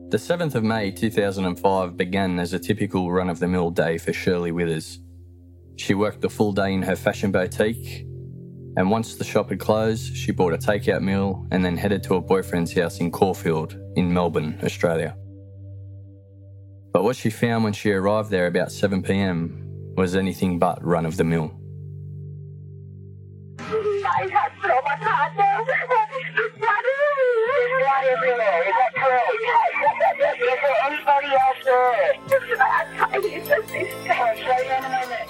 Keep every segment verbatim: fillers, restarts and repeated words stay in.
The seventh of May two thousand five began as a typical run-of-the-mill day for Shirley Withers. She worked the full day in her fashion boutique, and once the shop had closed, she bought a takeout meal and then headed to her boyfriend's house in Caulfield in Melbourne, Australia. But what she found when she arrived there about seven p.m. was anything but run-of-the-mill. I got so much hot now. There's blood everywhere. Is that correct? Is there anybody else there? I'm trying to get this. I'll show you in a minute.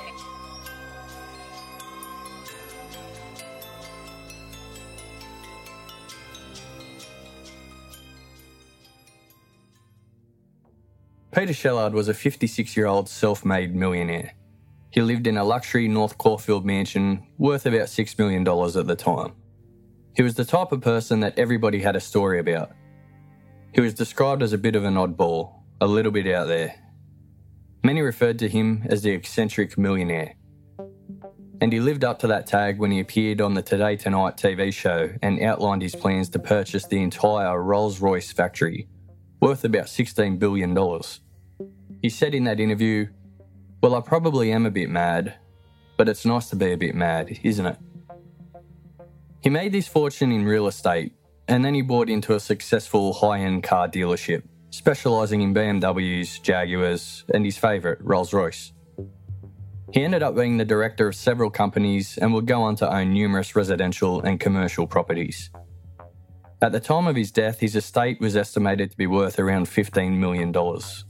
Peter Shellard was a fifty-six-year-old self-made millionaire. He lived in a luxury North Caulfield mansion worth about six million dollars at the time. He was the type of person that everybody had a story about. He was described as a bit of an oddball, a little bit out there. Many referred to him as the eccentric millionaire. And he lived up to that tag when he appeared on the Today Tonight T V show and outlined his plans to purchase the entire Rolls-Royce factory, worth about sixteen billion dollars. He said in that interview, "Well, I probably am a bit mad, but it's nice to be a bit mad, isn't it?" He made this fortune in real estate, and then he bought into a successful high-end car dealership, specialising in B M Ws, Jaguars, and his favourite, Rolls-Royce. He ended up being the director of several companies and would go on to own numerous residential and commercial properties. At the time of his death, his estate was estimated to be worth around fifteen million dollars.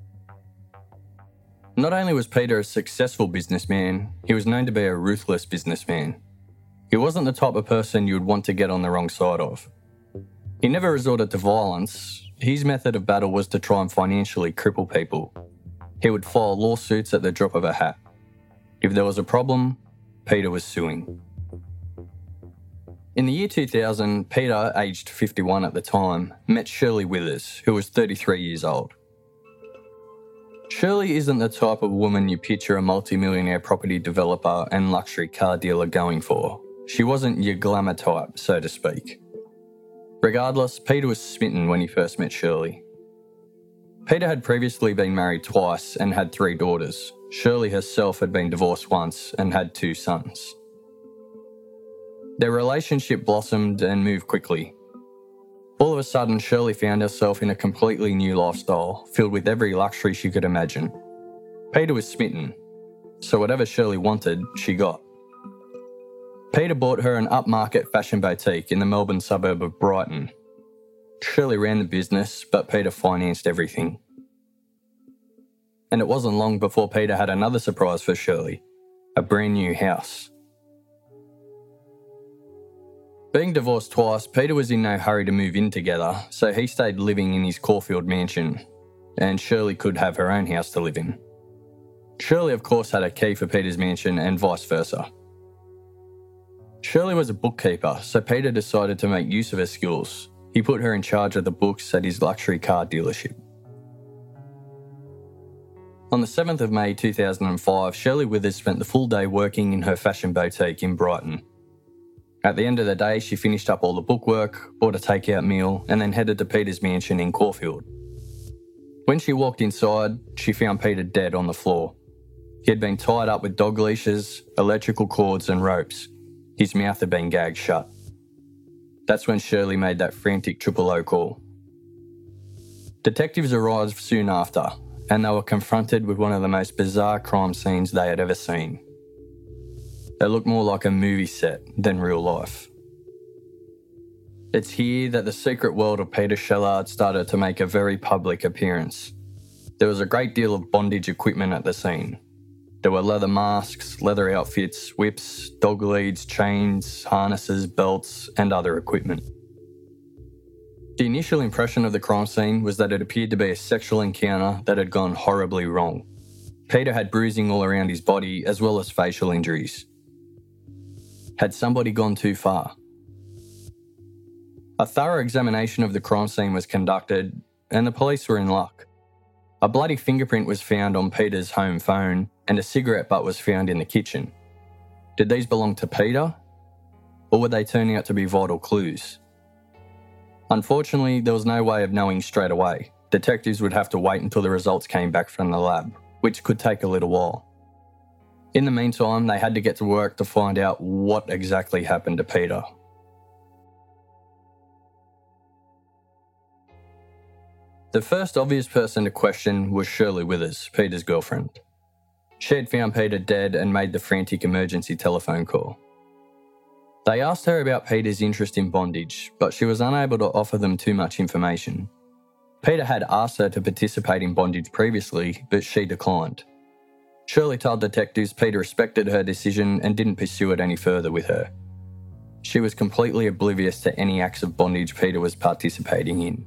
Not only was Peter a successful businessman, he was known to be a ruthless businessman. He wasn't the type of person you would want to get on the wrong side of. He never resorted to violence. His method of battle was to try and financially cripple people. He would file lawsuits at the drop of a hat. If there was a problem, Peter was suing. In the year two thousand, Peter, aged fifty-one at the time, met Shirley Withers, who was thirty-three years old. Shirley isn't the type of woman you picture a multi-millionaire property developer and luxury car dealer going for. She wasn't your glamour type, so to speak. Regardless, Peter was smitten when he first met Shirley. Peter had previously been married twice and had three daughters. Shirley herself had been divorced once and had two sons. Their relationship blossomed and moved quickly. All of a sudden, Shirley found herself in a completely new lifestyle, filled with every luxury she could imagine. Peter was smitten, so whatever Shirley wanted, she got. Peter bought her an upmarket fashion boutique in the Melbourne suburb of Brighton. Shirley ran the business, but Peter financed everything. And it wasn't long before Peter had another surprise for Shirley, a brand new house. Being divorced twice, Peter was in no hurry to move in together, so he stayed living in his Caulfield mansion, and Shirley could have her own house to live in. Shirley, of course, had a key for Peter's mansion and vice versa. Shirley was a bookkeeper, so Peter decided to make use of her skills. He put her in charge of the books at his luxury car dealership. On the seventh of May two thousand five, Shirley Withers spent the full day working in her fashion boutique in Brighton. At the end of the day, she finished up all the bookwork, bought a takeout meal, and then headed to Peter's mansion in Caulfield. When she walked inside, she found Peter dead on the floor. He had been tied up with dog leashes, electrical cords and ropes. His mouth had been gagged shut. That's when Shirley made that frantic triple O call. Detectives arrived soon after, and they were confronted with one of the most bizarre crime scenes they had ever seen. It looked more like a movie set than real life. It's here that the secret world of Peter Shellard started to make a very public appearance. There was a great deal of bondage equipment at the scene. There were leather masks, leather outfits, whips, dog leads, chains, harnesses, belts, and other equipment. The initial impression of the crime scene was that it appeared to be a sexual encounter that had gone horribly wrong. Peter had bruising all around his body as well as facial injuries. Had somebody gone too far? A thorough examination of the crime scene was conducted, and the police were in luck. A bloody fingerprint was found on Peter's home phone, and a cigarette butt was found in the kitchen. Did these belong to Peter? Or were they turning out to be vital clues? Unfortunately, there was no way of knowing straight away. detectives would have to wait until the results came back from the lab, which could take a little while. In the meantime, they had to get to work to find out what exactly happened to Peter. The first obvious person to question was Shirley Withers, Peter's girlfriend. She had found Peter dead and made the frantic emergency telephone call. They asked her about Peter's interest in bondage, but she was unable to offer them too much information. Peter had asked her to participate in bondage previously, but she declined. Shirley told detectives Peter respected her decision and didn't pursue it any further with her. She was completely oblivious to any acts of bondage Peter was participating in.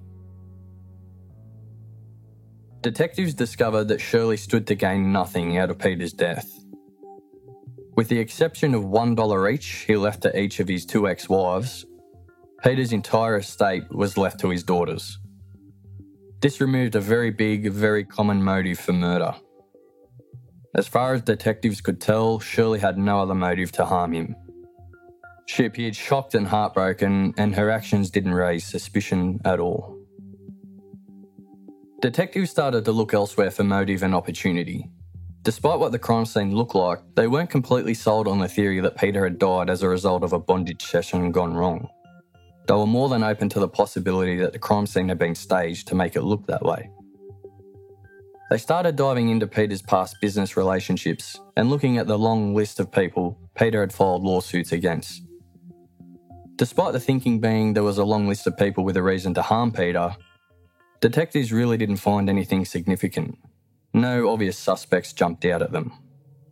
Detectives discovered that Shirley stood to gain nothing out of Peter's death. With the exception of one dollar each he left to each of his two ex-wives, Peter's entire estate was left to his daughters. This removed a very big, very common motive for murder. As far as detectives could tell, Shirley had no other motive to harm him. She appeared shocked and heartbroken, and her actions didn't raise suspicion at all. Detectives started to look elsewhere for motive and opportunity. Despite what the crime scene looked like, they weren't completely sold on the theory that Peter had died as a result of a bondage session gone wrong. They were more than open to the possibility that the crime scene had been staged to make it look that way. They started diving into Peter's past business relationships and looking at the long list of people Peter had filed lawsuits against. Despite the thinking being there was a long list of people with a reason to harm Peter, detectives really didn't find anything significant. No obvious suspects jumped out at them.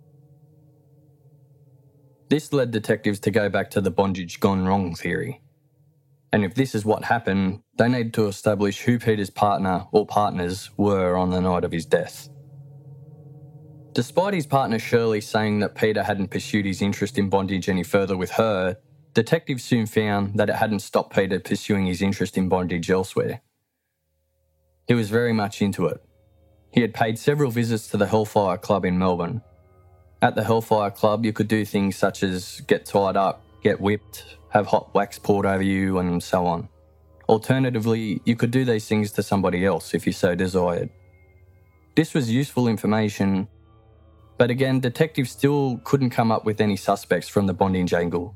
This led detectives to go back to the bondage gone wrong theory. And if this is what happened, they needed to establish who Peter's partner or partners were on the night of his death. Despite his partner Shirley saying that Peter hadn't pursued his interest in bondage any further with her, detectives soon found that it hadn't stopped Peter pursuing his interest in bondage elsewhere. He was very much into it. He had paid several visits to the Hellfire Club in Melbourne. At the Hellfire Club, you could do things such as get tied up, get whipped, have hot wax poured over you, and so on. Alternatively, you could do these things to somebody else if you so desired. This was useful information, but again, detectives still couldn't come up with any suspects from the bondage angle.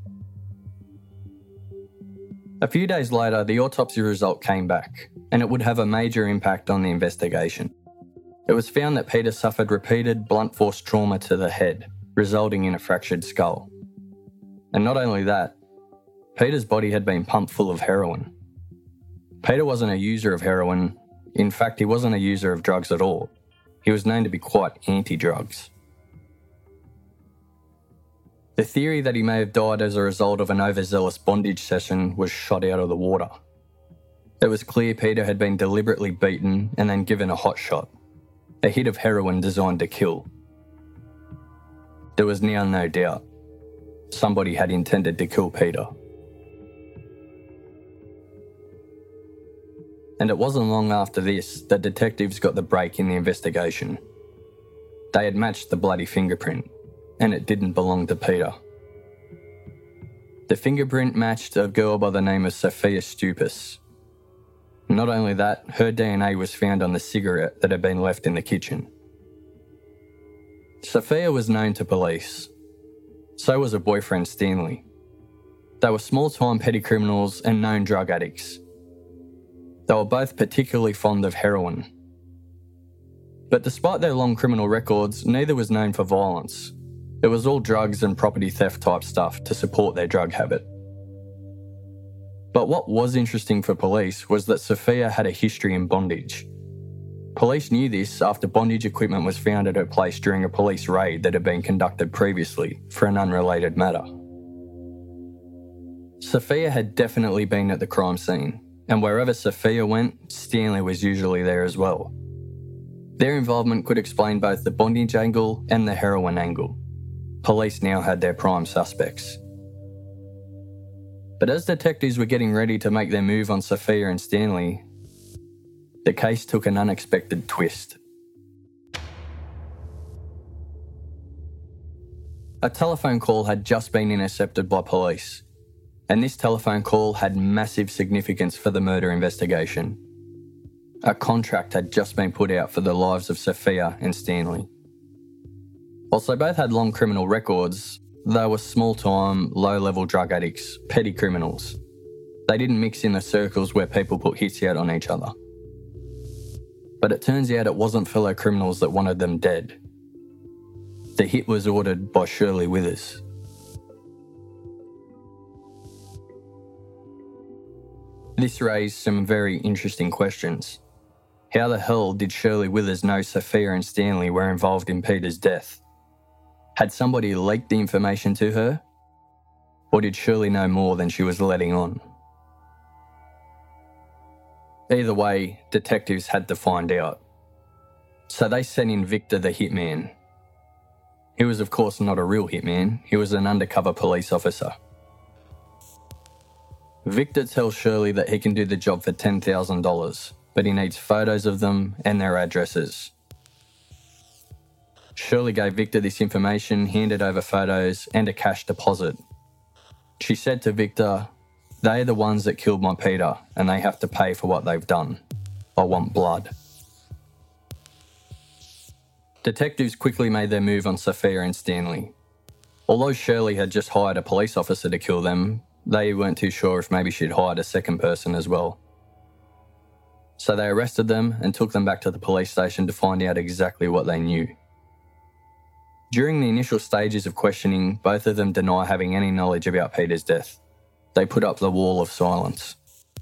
A few days later, the autopsy result came back, and it would have a major impact on the investigation. It was found that Peter suffered repeated blunt force trauma to the head, resulting in a fractured skull. And not only that, Peter's body had been pumped full of heroin. Peter wasn't a user of heroin. In fact, he wasn't a user of drugs at all. He was known to be quite anti-drugs. The theory that he may have died as a result of an overzealous bondage session was shot out of the water. It was clear Peter had been deliberately beaten and then given a hot shot, a hit of heroin designed to kill. There was now no doubt. Somebody had intended to kill Peter. And it wasn't long after this that detectives got the break in the investigation. They had matched the bloody fingerprint, and it didn't belong to Peter. The fingerprint matched a girl by the name of Sophia Stupas. Not only that, her D N A was found on the cigarette that had been left in the kitchen. Sophia was known to police. So was her boyfriend Stanley. They were small-time petty criminals and known drug addicts. They were both particularly fond of heroin. But despite their long criminal records, neither was known for violence. It was all drugs and property theft type stuff to support their drug habit. But what was interesting for police was that Sophia had a history in bondage. Police knew this after bondage equipment was found at her place during a police raid that had been conducted previously for an unrelated matter. Sophia had definitely been at the crime scene, and wherever Sophia went, Stanley was usually there as well. Their involvement could explain both the bondage angle and the heroin angle. Police now had their prime suspects. But as detectives were getting ready to make their move on Sophia and Stanley, the case took an unexpected twist. A telephone call had just been intercepted by police, and this telephone call had massive significance for the murder investigation. A contract had just been put out for the lives of Sophia and Stanley. Whilst they both had long criminal records, they were small-time, low-level drug addicts, petty criminals. They didn't mix in the circles where people put hits out on each other. But it turns out it wasn't fellow criminals that wanted them dead. The hit was ordered by Shirley Withers. This raised some very interesting questions. How the hell did Shirley Withers know Sophia and Stanley were involved in Peter's death? Had somebody leaked the information to her? Or did Shirley know more than she was letting on? Either way, detectives had to find out. So they sent in Victor the hitman. He was of course not a real hitman, he was an undercover police officer. Victor tells Shirley that he can do the job for ten thousand dollars, but he needs photos of them and their addresses. Shirley gave Victor this information, handed over photos and a cash deposit. She said to Victor, "They're the ones that killed my Peter and they have to pay for what they've done. I want blood." Detectives quickly made their move on Sophia and Stanley. Although Shirley had just hired a police officer to kill them, they weren't too sure if maybe she'd hired a second person as well. So they arrested them and took them back to the police station to find out exactly what they knew. During the initial stages of questioning, both of them deny having any knowledge about Peter's death. They put up the wall of silence.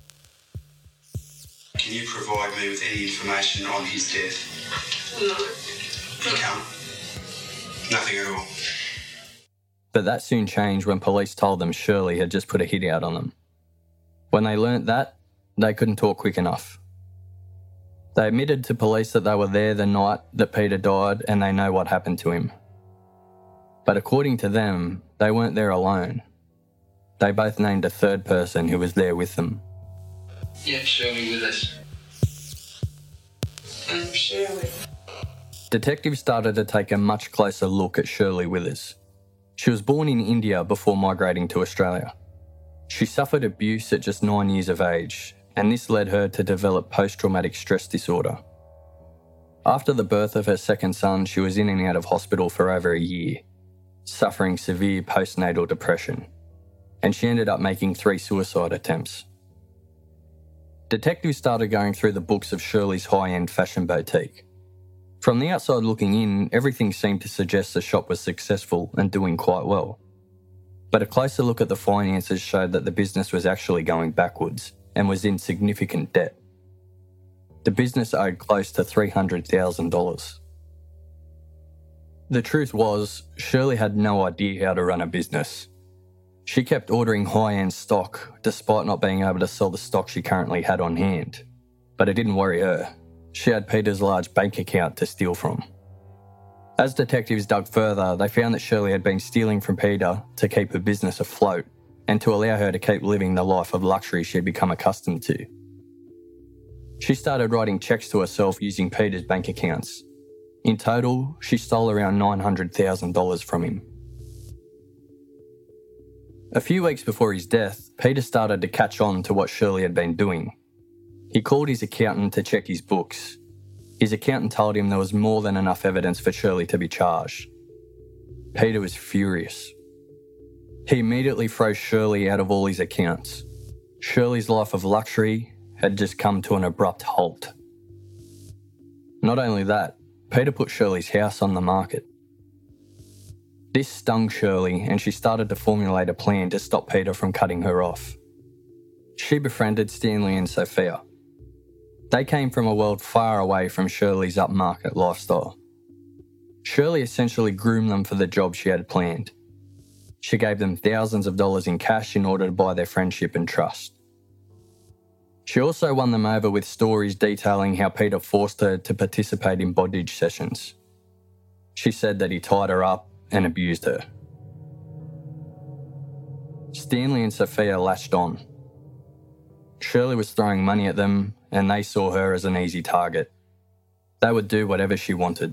Can you provide me with any information on his death? No. You can't? Nothing at all? But that soon changed when police told them Shirley had just put a hit out on them. When they learnt that, they couldn't talk quick enough. They admitted to police that they were there the night that Peter died and they know what happened to him. But according to them, they weren't there alone. They both named a third person who was there with them. Yeah, Shirley with us. I'm Shirley. Detectives started to take a much closer look at Shirley Withers. She was born in India before migrating to Australia. She suffered abuse at just nine years of age, and this led her to develop post-traumatic stress disorder. After the birth of her second son, she was in and out of hospital for over a year, suffering severe postnatal depression, and she ended up making three suicide attempts. Detectives started going through the books of Shirley's high-end fashion boutique. From the outside looking in, everything seemed to suggest the shop was successful and doing quite well. But a closer look at the finances showed that the business was actually going backwards and was in significant debt. The business owed close to three hundred thousand dollars. The truth was, Shirley had no idea how to run a business. She kept ordering high-end stock despite not being able to sell the stock she currently had on hand. But it didn't worry her. She had Peter's large bank account to steal from. As detectives dug further, they found that Shirley had been stealing from Peter to keep her business afloat and to allow her to keep living the life of luxury she had become accustomed to. She started writing checks to herself using Peter's bank accounts. In total, she stole around nine hundred thousand dollars from him. A few weeks before his death, Peter started to catch on to what Shirley had been doing. He called his accountant to check his books. His accountant told him there was more than enough evidence for Shirley to be charged. Peter was furious. He immediately froze Shirley out of all his accounts. Shirley's life of luxury had just come to an abrupt halt. Not only that, Peter put Shirley's house on the market. This stung Shirley, and she started to formulate a plan to stop Peter from cutting her off. She befriended Stanley and Sophia. They came from a world far away from Shirley's upmarket lifestyle. Shirley essentially groomed them for the job she had planned. She gave them thousands of dollars in cash in order to buy their friendship and trust. She also won them over with stories detailing how Peter forced her to participate in bondage sessions. She said that he tied her up and abused her. Stanley and Sophia latched on. Shirley was throwing money at them, and they saw her as an easy target. They would do whatever she wanted.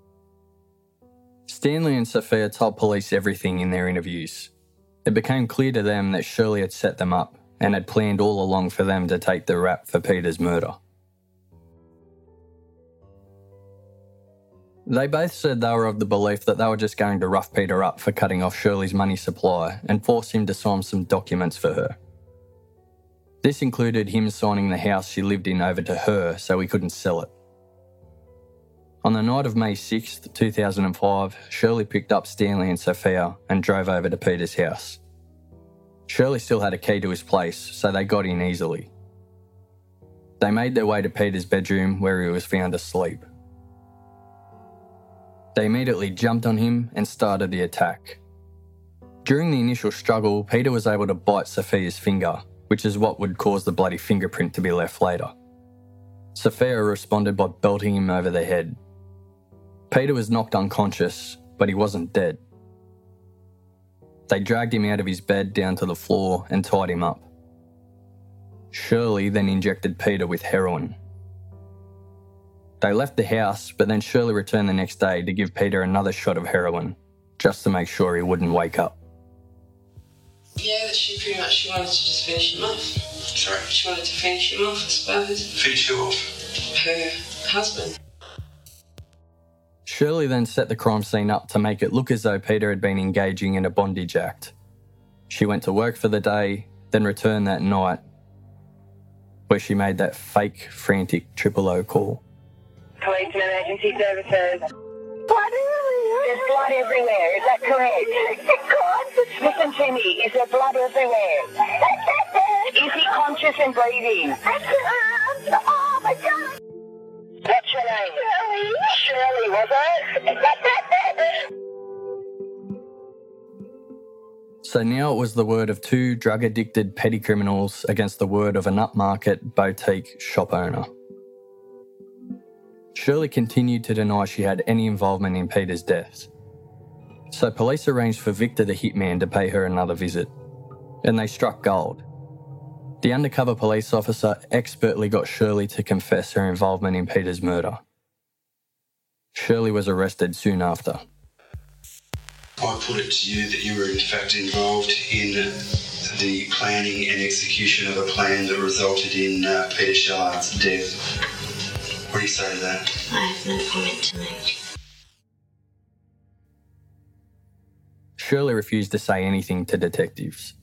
Stanley and Sophia told police everything in their interviews. It became clear to them that Shirley had set them up and had planned all along for them to take the rap for Peter's murder. They both said they were of the belief that they were just going to rough Peter up for cutting off Shirley's money supply and force him to sign some documents for her. This included him signing the house she lived in over to her so he couldn't sell it. On the night of May sixth, two thousand five, Shirley picked up Stanley and Sophia and drove over to Peter's house. Shirley still had a key to his place, so they got in easily. They made their way to Peter's bedroom where he was found asleep. They immediately jumped on him and started the attack. During the initial struggle, Peter was able to bite Sophia's finger, which is what would cause the bloody fingerprint to be left later. Sophia responded by belting him over the head. Peter was knocked unconscious, but he wasn't dead. They dragged him out of his bed down to the floor and tied him up. Shirley then injected Peter with heroin. They left the house, but then Shirley returned the next day to give Peter another shot of heroin, just to make sure he wouldn't wake up. Yeah, that she pretty much she wanted to just finish him off. Sorry? She wanted to finish him off, I suppose. Finish you off? Her husband. Shirley then set the crime scene up to make it look as though Peter had been engaging in a bondage act. She went to work for the day, then returned that night, where she made that fake, frantic triple O call. Police and emergency services. Blood everywhere. There's blood everywhere. Is that correct? God. Listen to me. Is there blood everywhere? Is he conscious and breathing? Oh my God. What's your name? Shirley. Shirley, was it? So now it was the word of two drug-addicted petty criminals against the word of an upmarket boutique shop owner. Shirley continued to deny she had any involvement in Peter's death. So police arranged for Victor the hitman to pay her another visit, and they struck gold. The undercover police officer expertly got Shirley to confess her involvement in Peter's murder. Shirley was arrested soon after. I put it to you that you were in fact involved in the planning and execution of a plan that resulted in uh, Peter Shellard's death. What do you say to that? I have no comment to make. Shirley refused to say anything to detectives.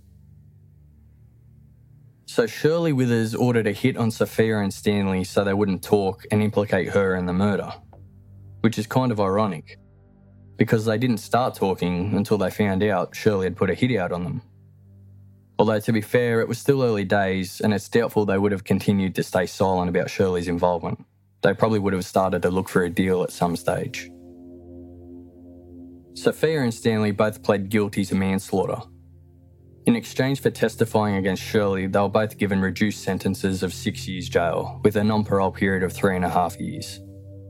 So Shirley Withers ordered a hit on Sophia and Stanley so they wouldn't talk and implicate her in the murder, which is kind of ironic, because they didn't start talking until they found out Shirley had put a hit out on them. Although, to be fair, it was still early days and it's doubtful they would have continued to stay silent about Shirley's involvement. They probably would have started to look for a deal at some stage. Sophia and Stanley both pled guilty to manslaughter. In exchange for testifying against Shirley, they were both given reduced sentences of six years jail, with a non-parole period of three and a half years.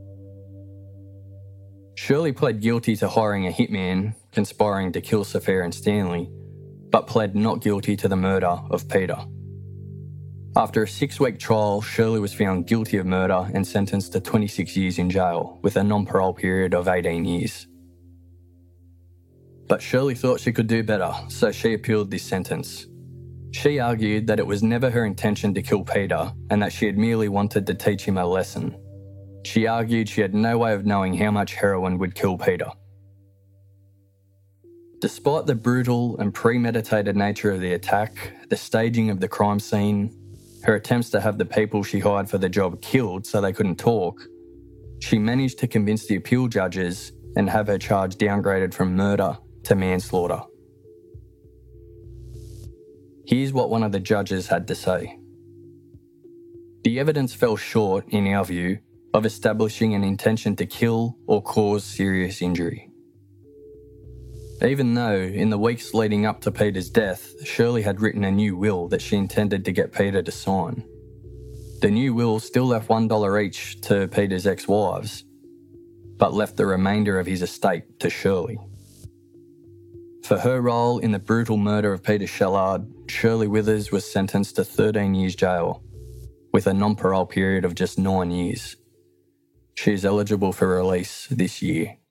Shirley pled guilty to hiring a hitman, conspiring to kill Sophia and Stanley, but pled not guilty to the murder of Peter. After a six-week trial, Shirley was found guilty of murder and sentenced to twenty-six years in jail, with a non-parole period of eighteen years. But Shirley thought she could do better, so she appealed this sentence. She argued that it was never her intention to kill Peter and that she had merely wanted to teach him a lesson. She argued she had no way of knowing how much heroin would kill Peter. Despite the brutal and premeditated nature of the attack, the staging of the crime scene, her attempts to have the people she hired for the job killed so they couldn't talk, she managed to convince the appeal judges and have her charge downgraded from murder to manslaughter. Here's what one of the judges had to say. The evidence fell short, in our view, of establishing an intention to kill or cause serious injury. Even though, in the weeks leading up to Peter's death, Shirley had written a new will that she intended to get Peter to sign. The new will still left one dollar each to Peter's ex-wives, but left the remainder of his estate to Shirley. For her role in the brutal murder of Peter Shellard, Shirley Withers was sentenced to thirteen years jail, with a non-parole period of just nine years. She is eligible for release this year.